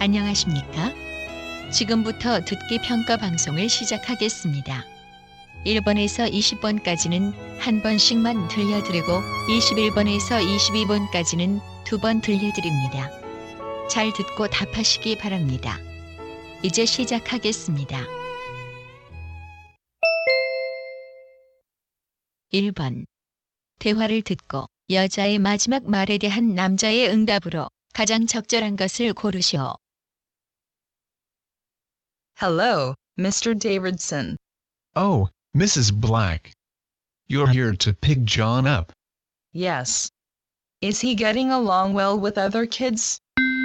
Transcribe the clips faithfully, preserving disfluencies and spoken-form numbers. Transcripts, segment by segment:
안녕하십니까? 지금부터 듣기 평가 방송을 시작하겠습니다. 일 번에서 이십 번까지는 한 번씩만 들려드리고 이십일 번에서 이십이 번까지는 두 번 들려드립니다. 잘 듣고 답하시기 바랍니다. 이제 시작하겠습니다. 일 번. 대화를 듣고 여자의 마지막 말에 대한 남자의 응답으로 가장 적절한 것을 고르시오. Hello, Mister Davidson. Oh, Missus Black. You're here to pick John up. Yes. Is he getting along well with other kids?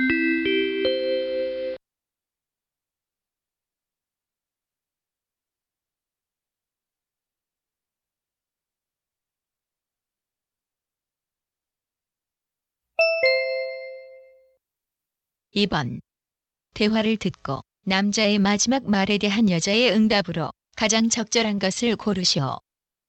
이 번. 대화를 듣고 남자의 마지막 말에 대한 여자의 응답으로 가장 적절한 것을 고르시오.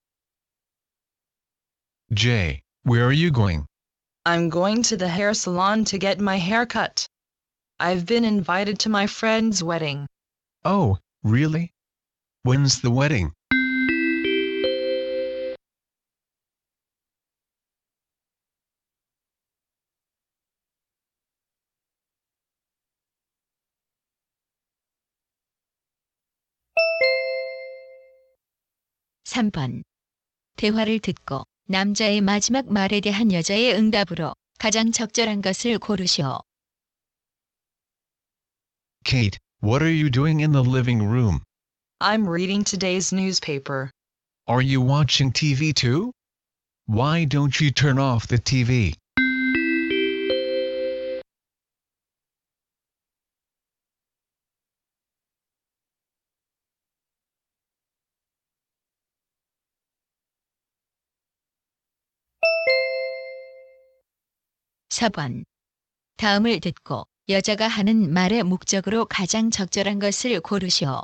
Jay, where are you going? I'm going to the hair salon to get my hair cut. I've been invited to my friend's wedding. Oh, really? When's the wedding? 삼 번. 대화를 듣고 남자의 마지막 말에 대한 여자의 응답으로 가장 적절한 것을 고르시오. Kate, what are you doing in the living room? I'm reading today's newspaper. Are you watching T V too? Why don't you turn off the T V? 사 번. 다음을 듣고 여자가 하는 말의 목적으로 가장 적절한 것을 고르시오.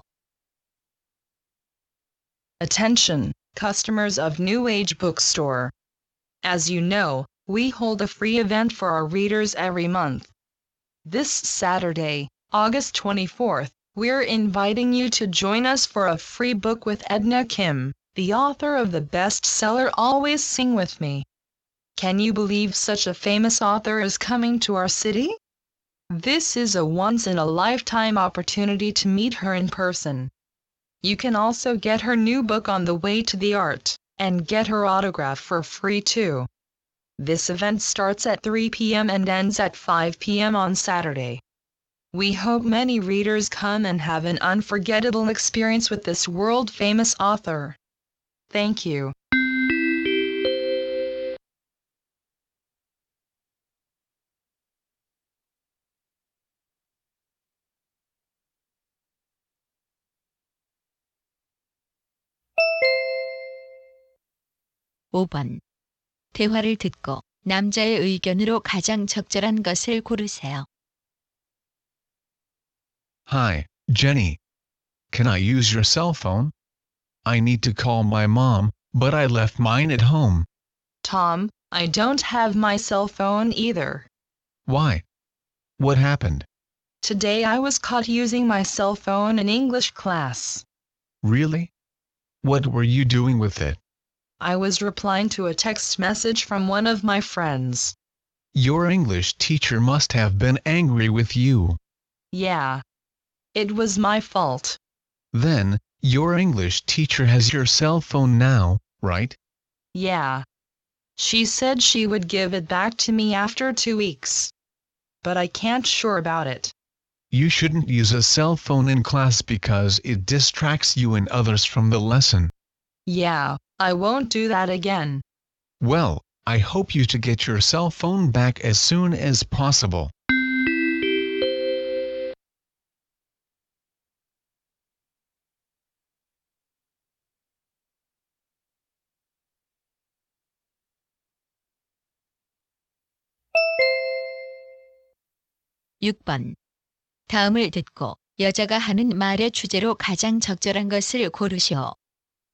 Attention, customers of New Age Bookstore. As you know, we hold a free event for our readers every month. This Saturday, August twenty-fourth, we're inviting you to join us for a free book with Edna Kim, the author of the bestseller Always Sing With Me. Can you believe such a famous author is coming to our city? This is a once-in-a-lifetime opportunity to meet her in person. You can also get her new book On the Way to the Art, and get her autograph for free too. This event starts at three p.m. and ends at five p.m. on Saturday. We hope many readers come and have an unforgettable experience with this world-famous author. Thank you. 오 번. 대화를 듣고 남자의 의견으로 가장 적절한 것을 고르세요. Hi, Jenny. Can I use your cell phone? I need to call my mom, but I left mine at home. Tom, I don't have my cell phone either. Why? What happened? Today I was caught using my cell phone in English class. Really? What were you doing with it? I was replying to a text message from one of my friends. Your English teacher must have been angry with you. Yeah. It was my fault. Then, your English teacher has your cell phone now, right? Yeah. She said she would give it back to me after two weeks. But I can't sure about it. You shouldn't use a cell phone in class because it distracts you and others from the lesson. Yeah, I won't do that again. Well, I hope you to get your cell phone back as soon as possible. 육 번. 다음을 듣고 여자가 하는 말의 주제로 가장 적절한 것을 고르시오.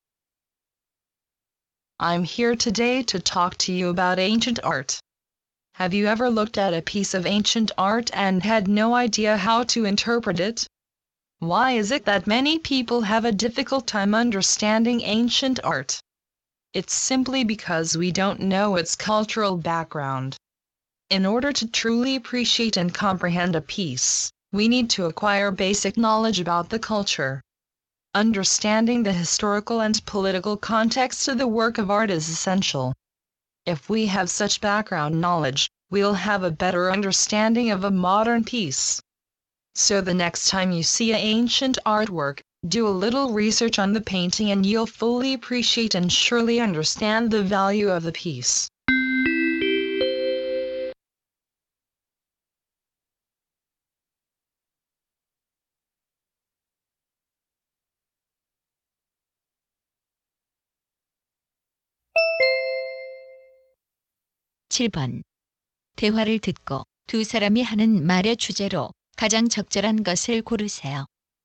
I'm here today to talk to you about ancient art. Have you ever looked at a piece of ancient art and had no idea how to interpret it? Why is it that many people have a difficult time understanding ancient art? It's simply because we don't know its cultural background. In order to truly appreciate and comprehend a piece, we need to acquire basic knowledge about the culture. Understanding the historical and political context of the work of art is essential. If we have such background knowledge, we'll have a better understanding of a modern piece. So the next time you see an ancient artwork, do a little research on the painting and you'll fully appreciate and surely understand the value of the piece. 칠 번. 대화를 듣고 두 사람이 하는 말의 주제로 가장 적절한 것을 고르세요.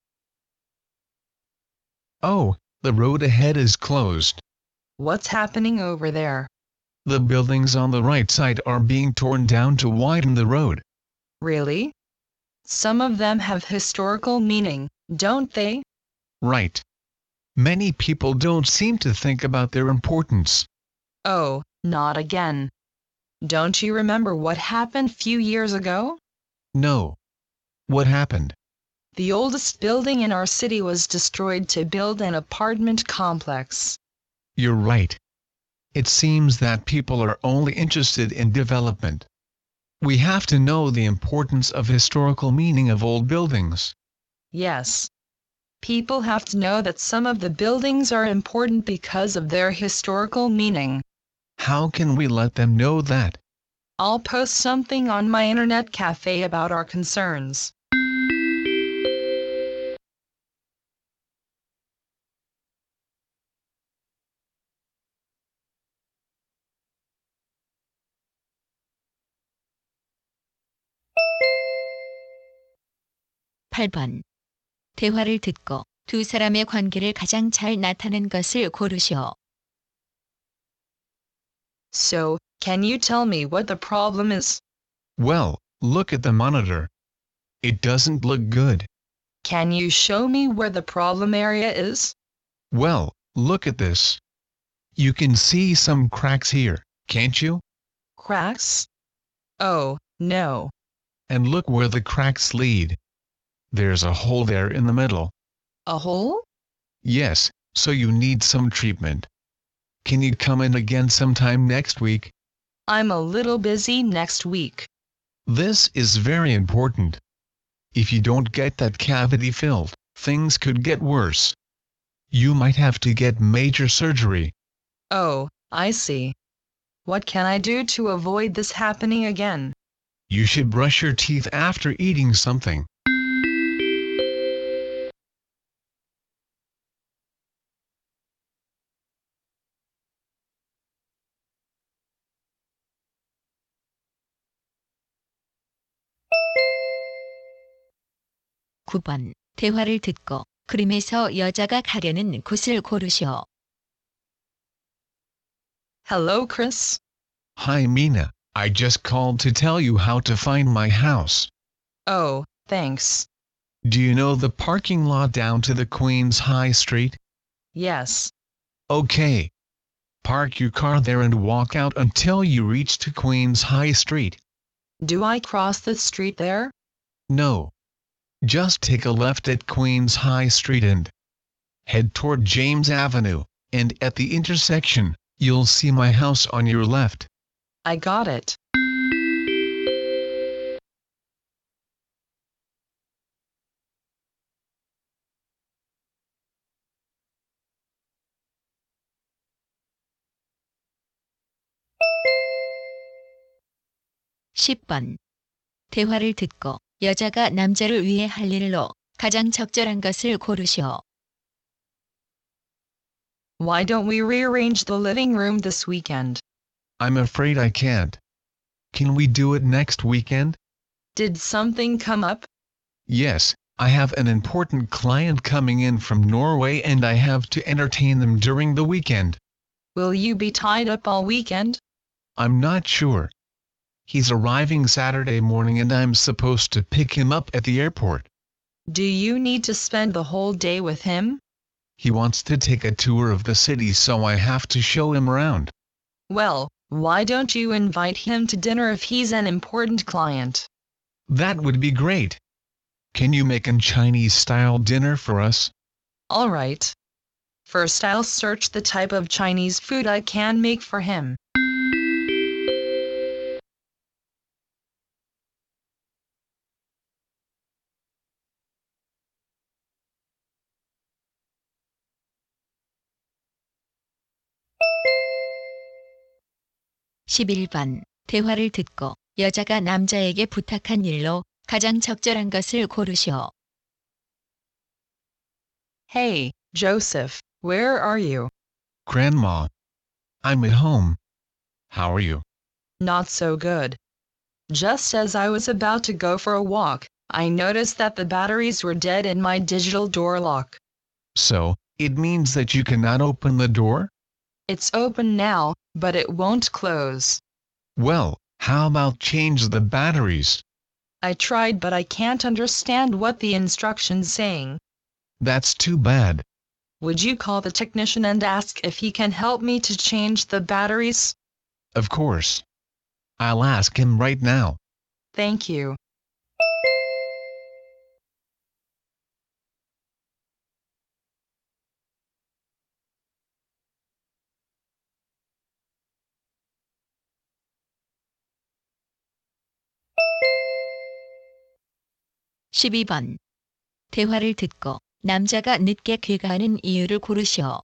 Oh, the road ahead is closed. What's happening over there? The buildings on the right side are being torn down to widen the road. Really? Some of them have historical meaning, don't they? Right. Many people don't seem to think about their importance. Oh, not again. Don't you remember what happened few years ago? No. What happened? The oldest building in our city was destroyed to build an apartment complex. You're right. It seems that people are only interested in development. We have to know the importance of historical meaning of old buildings. Yes. People have to know that some of the buildings are important because of their historical meaning. How can we let them know that? I'll post something on my internet cafe about our concerns. 팔 번. 대화를 듣고 두 사람의 관계를 가장 잘 나타낸 것을 고르시오. So, can you tell me what the problem is? Well, look at the monitor. It doesn't look good. Can you show me where the problem area is? Well, look at this. You can see some cracks here, can't you? Cracks? Oh, no. And look where the cracks lead. There's a hole there in the middle. A hole? Yes, so you need some treatment. Can you come in again sometime next week? I'm a little busy next week. This is very important. If you don't get that cavity filled, things could get worse. You might have to get major surgery. Oh, I see. What can I do to avoid this happening again? You should brush your teeth after eating something. 구 번. 대화를 듣고 그림에서 여자가 가려는 곳을 고르시오. Hello, Chris. Hi Mina, I just called to tell you how to find my house. Oh, thanks. Do you know the parking lot down to the Queen's High Street? Yes. Okay. Park your car there and walk out until you reach to Queen's High Street. Do I cross the street there? No. Just take a left at Queen's High Street and head toward James Avenue, and at the intersection, you'll see my house on your left. I got it. 십 번. 대화를 듣고 여자가 남자를 위해 할 일로 가장 적절한 것을 고르시오. Why don't we rearrange the living room this weekend? I'm afraid I can't. Can we do it next weekend? Did something come up? Yes, I have an important client coming in from Norway and I have to entertain them during the weekend. Will you be tied up all weekend? I'm not sure. He's arriving Saturday morning and I'm supposed to pick him up at the airport. Do you need to spend the whole day with him? He wants to take a tour of the city, so I have to show him around. Well, why don't you invite him to dinner if he's an important client? That would be great. Can you make a Chinese-style dinner for us? All right. First I'll search the type of Chinese food I can make for him. 십일 번. 대화를 듣고 여자가 남자에게 부탁한 일로 가장 적절한 것을 고르시오. Hey, Joseph, where are you? Grandma. I'm at home. How are you? Not so good. Just as I was about to go for a walk, I noticed that the batteries were dead in my digital door lock. So, it means that you cannot open the door? It's open now, but it won't close. Well, how about change the batteries? I tried, but I can't understand what the instruction's saying. That's too bad. Would you call the technician and ask if he can help me to change the batteries? Of course. I'll ask him right now. Thank you. 십이 번. 대화를 듣고 남자가 늦게 귀가하는 이유를 고르시오.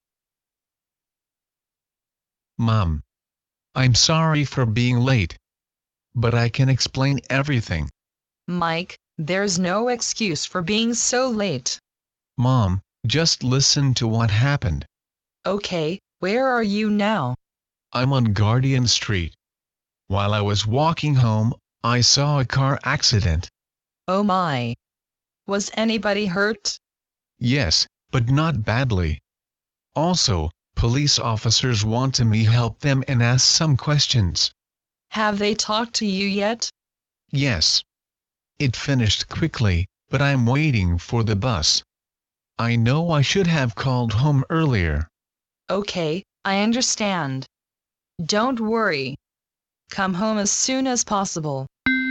Mom. I'm sorry for being late. But I can explain everything. Mike, there's no excuse for being so late. Mom, just listen to what happened. Okay, where are you now? I'm on Guardian Street. While I was walking home, I saw a car accident. Oh my. Was anybody hurt? Yes, but not badly. Also, police officers want me to help them and ask some questions. Have they talked to you yet? Yes. It finished quickly, but I'm waiting for the bus. I know I should have called home earlier. Okay, I understand. Don't worry. Come home as soon as possible.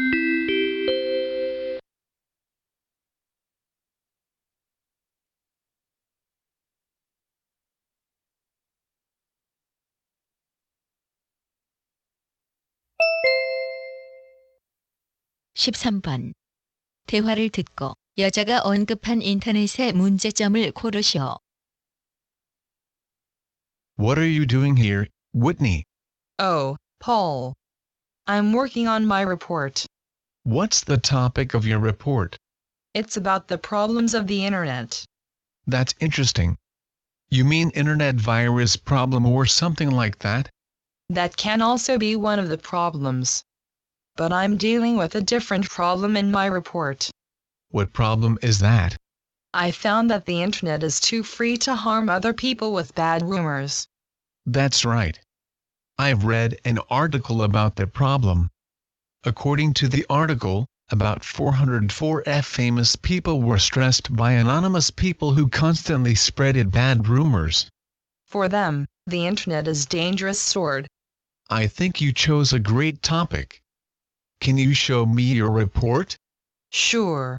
십삼 번. 대화를 듣고 여자가 언급한 인터넷의 문제점을 고르시오. What are you doing here, Whitney? Oh, Paul. I'm working on my report. What's the topic of your report? It's about the problems of the internet. That's interesting. You mean internet virus problem or something like that? That can also be one of the problems. But I'm dealing with a different problem in my report. What problem is that? I found that the internet is too free to harm other people with bad rumors. That's right. I've read an article about the problem. According to the article, about four hundred four famous people were stressed by anonymous people who constantly spreaded bad rumors. For them, the internet is a dangerous sword. I think you chose a great topic. Can you show me your report? Sure.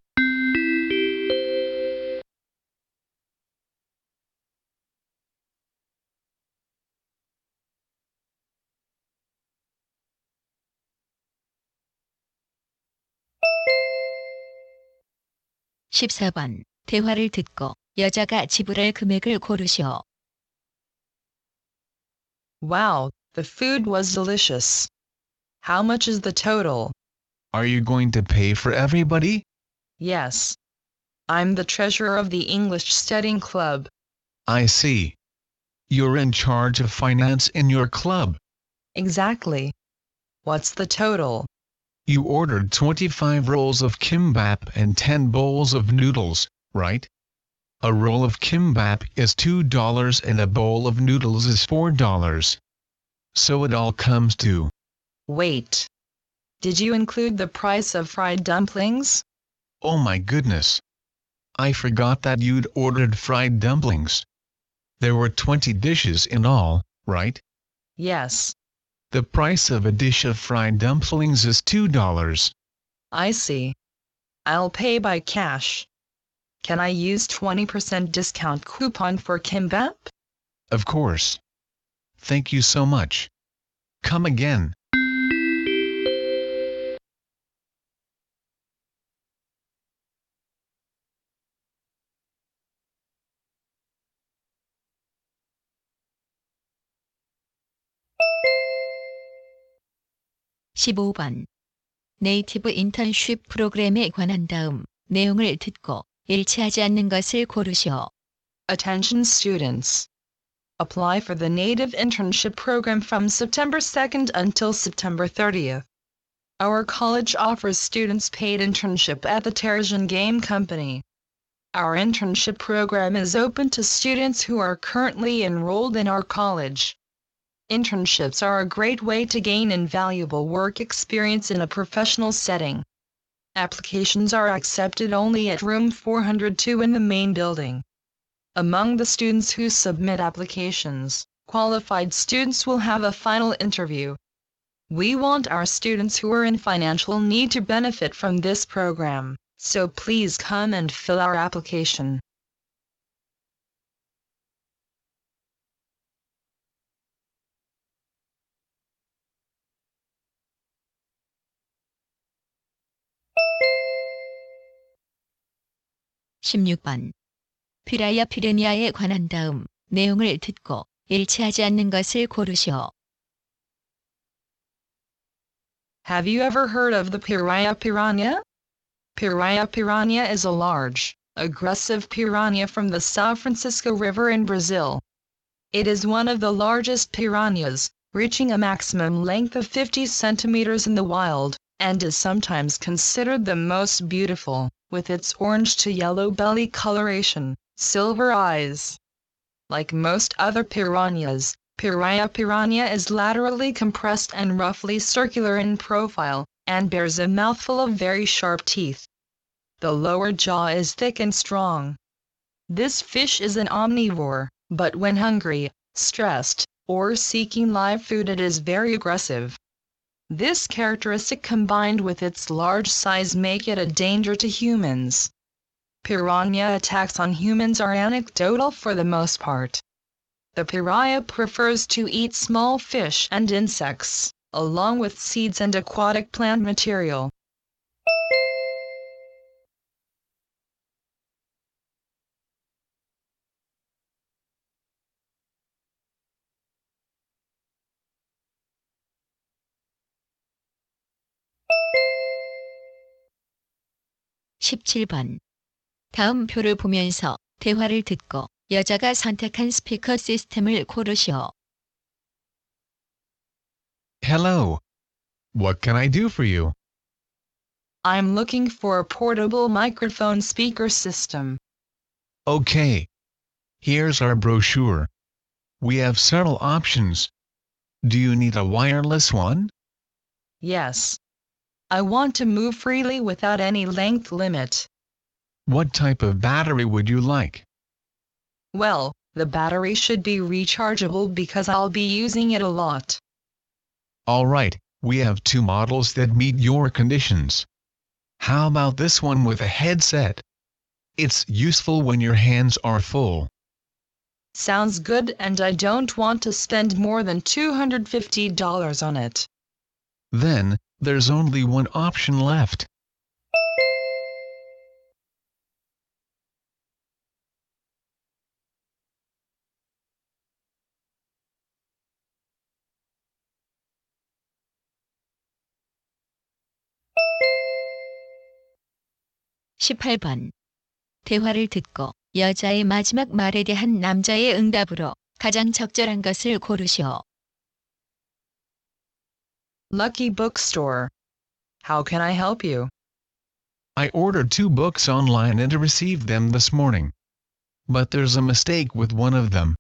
십사 번. 대화를 듣고 여자가 지불할 금액을 고르시오. Wow, the food was delicious. How much is the total? Are you going to pay for everybody? Yes. I'm the treasurer of the English studying club. I see. You're in charge of finance in your club. Exactly. What's the total? You ordered twenty-five rolls of kimbap and ten bowls of noodles, right? A roll of kimbap is two dollars and a bowl of noodles is four dollars. So it all comes to... Wait. Did you include the price of fried dumplings? Oh my goodness. I forgot that you'd ordered fried dumplings. There were twenty dishes in all, right? Yes. The price of a dish of fried dumplings is two dollars. I see. I'll pay by cash. Can I use twenty percent discount coupon for kimbap? Of course. Thank you so much. Come again. 십오 번. 네이티브 인턴십 프로그램에 관한 다음 내용을 듣고 일치하지 않는 것을 고르시오. Attention students. Apply for the Native Internship Program from September second until September thirtieth. Our college offers students paid internship at the Terrigen Game Company. Our internship program is open to students who are currently enrolled in our college. Internships are a great way to gain invaluable work experience in a professional setting. Applications are accepted only at room four hundred two in the main building. Among the students who submit applications, qualified students will have a final interview. We want our students who are in financial need to benefit from this program, so please come and fill our application. 십육 번. 피라야 피레니아에 관한 다음 내용을 듣고 일치하지 않는 것을 고르시오. Have you ever heard of the Piraya piranha? Piraya piranha is a large, aggressive piranha from the São Francisco River in Brazil. It is one of the largest piranhas, reaching a maximum length of fifty centimeters in the wild, and is sometimes considered the most beautiful, with its orange to yellow belly coloration, silver eyes. Like most other piranhas, Piraya piranha is laterally compressed and roughly circular in profile, and bears a mouthful of very sharp teeth. The lower jaw is thick and strong. This fish is an omnivore, but when hungry, stressed, or seeking live food it is very aggressive. This characteristic combined with its large size make it a danger to humans. Piranha attacks on humans are anecdotal for the most part. The piranha prefers to eat small fish and insects, along with seeds and aquatic plant material. 십칠 번. 다음 표를 보면서 대화를 듣고 여자가 선택한 스피커 시스템을 고르시오. Hello. What can I do for you? I'm looking for a portable microphone speaker system. Okay. Here's our brochure. We have several options. Do you need a wireless one? Yes. I want to move freely without any length limit. What type of battery would you like? Well, the battery should be rechargeable because I'll be using it a lot. All right, we have two models that meet your conditions. How about this one with a headset? It's useful when your hands are full. Sounds good, and I don't want to spend more than two hundred fifty dollars on it. Then, there's only one option left. 십팔 번. 대화를 듣고 여자의 마지막 말에 대한 남자의 응답으로 가장 적절한 것을 고르시오. Lucky Bookstore. How can I help you? I ordered two books online and received them this morning. But there's a mistake with one of them.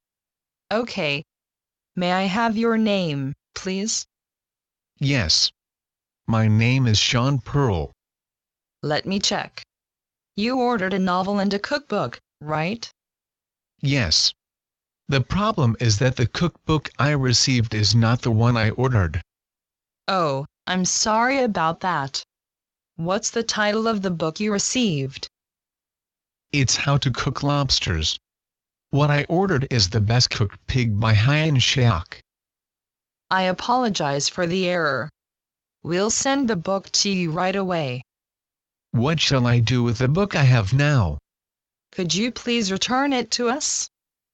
Okay. May I have your name, please? Yes. My name is Sean Pearl. Let me check. You ordered a novel and a cookbook, right? Yes. The problem is that the cookbook I received is not the one I ordered. Oh, I'm sorry about that. What's the title of the book you received? It's How to Cook Lobsters. What I ordered is The Best Cooked Pig by Hien Shiok. I apologize for the error. We'll send the book to you right away. What shall I do with the book I have now? Could you please return it to us?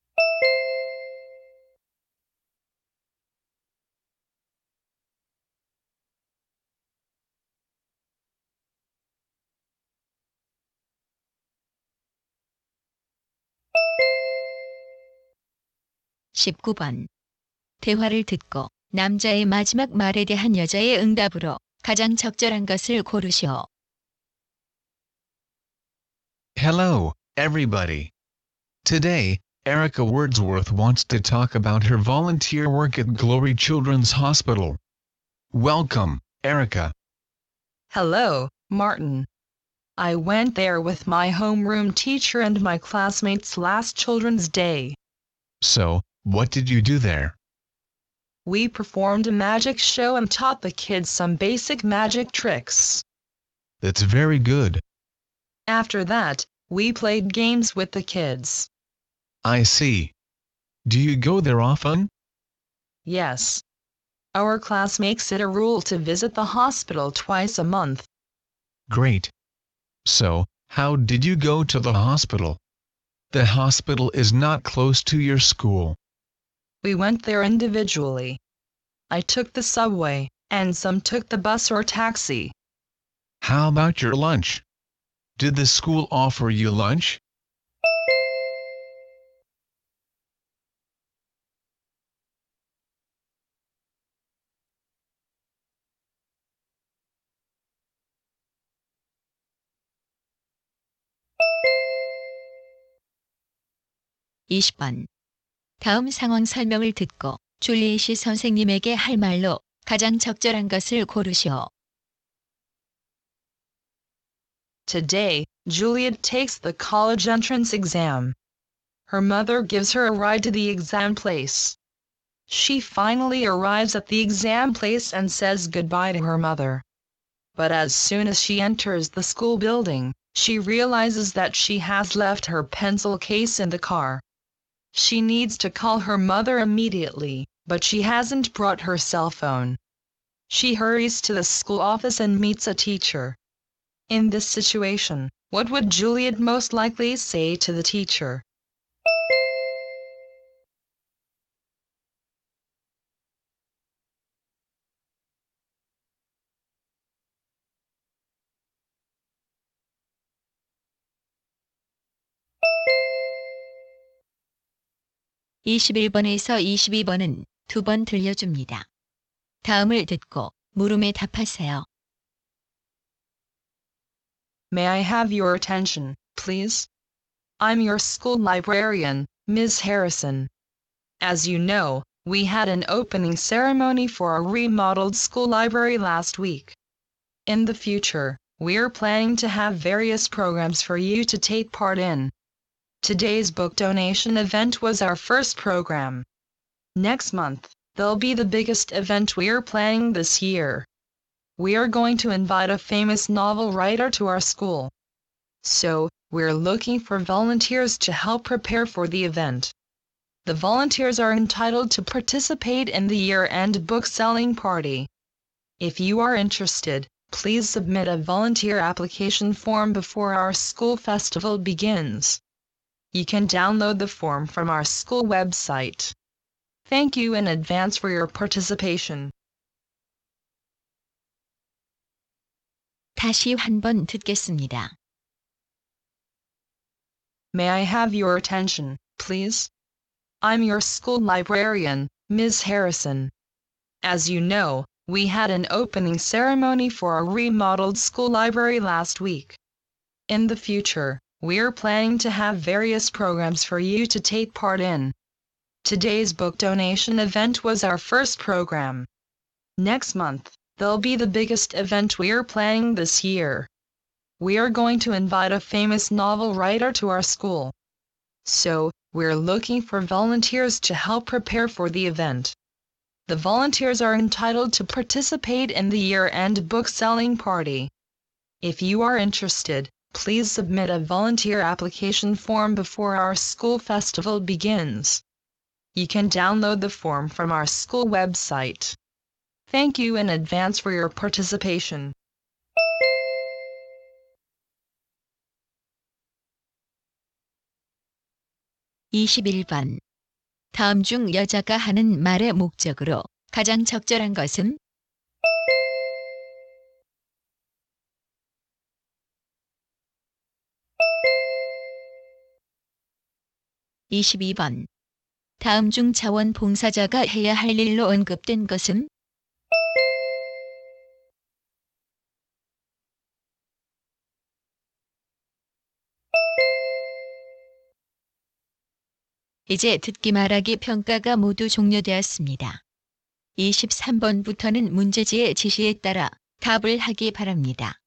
십구 번. 대화를 듣고 남자의 마지막 말에 대한 여자의 응답으로 가장 적절한 것을 고르시오. Hello, everybody. Today, Erica Wordsworth wants to talk about her volunteer work at Glory Children's Hospital. Welcome, Erica. Hello, Martin. I went there with my homeroom teacher and my classmates last Children's Day. So, what did you do there? We performed a magic show and taught the kids some basic magic tricks. That's very good. After that, we played games with the kids. I see. Do you go there often? Yes. Our class makes it a rule to visit the hospital twice a month. Great. So, how did you go to the hospital? The hospital is not close to your school. We went there individually. I took the subway, and some took the bus or taxi. How about your lunch? Did the school offer you lunch? 이십 번. 다음 상황 설명을 듣고 줄리엣이 선생님에게 할 말로 가장 적절한 것을 고르시오. Today, Juliet takes the college entrance exam. Her mother gives her a ride to the exam place. She finally arrives at the exam place and says goodbye to her mother. But as soon as she enters the school building, she realizes that she has left her pencil case in the car. She needs to call her mother immediately, but she hasn't brought her cell phone. She hurries to the school office and meets a teacher. In this situation, what would Juliet most likely say to the teacher? 이십일 번에서 이십이 번은 두 번 들려줍니다. 다음을 듣고 물음에 답하세요. May I have your attention, please? I'm your school librarian, Miz Harrison. As you know, we had an opening ceremony for our remodeled school library last week. In the future, we're planning to have various programs for you to take part in. Today's book donation event was our first program. Next month, there'll be the biggest event we're planning this year. We are going to invite a famous novel writer to our school. So, we're looking for volunteers to help prepare for the event. The volunteers are entitled to participate in the year-end book selling party. If you are interested, please submit a volunteer application form before our school festival begins. You can download the form from our school website. Thank you in advance for your participation. 다시 한 번 듣겠습니다. May I have your attention, please? I'm your school librarian, Miz Harrison. As you know, we had an opening ceremony for our remodeled school library last week. In the future, we're planning to have various programs for you to take part in. Today's book donation event was our first program. Next month, They'll be the biggest event we're planning this year. We are going to invite a famous novel writer to our school. So, we're looking for volunteers to help prepare for the event. The volunteers are entitled to participate in the year-end book selling party. If you are interested, please submit a volunteer application form before our school festival begins. You can download the form from our school website. Thank you in advance for your participation. 이십일 번. 다음 중 여자가 하는 말의 목적으로 가장 적절한 것은? 이십이 번. 다음 중 자원봉사자가 해야 할 일로 언급된 것은? 이제 듣기 말하기 평가가 모두 종료되었습니다. 이십삼 번부터는 문제지의 지시에 따라 답을 하기 바랍니다.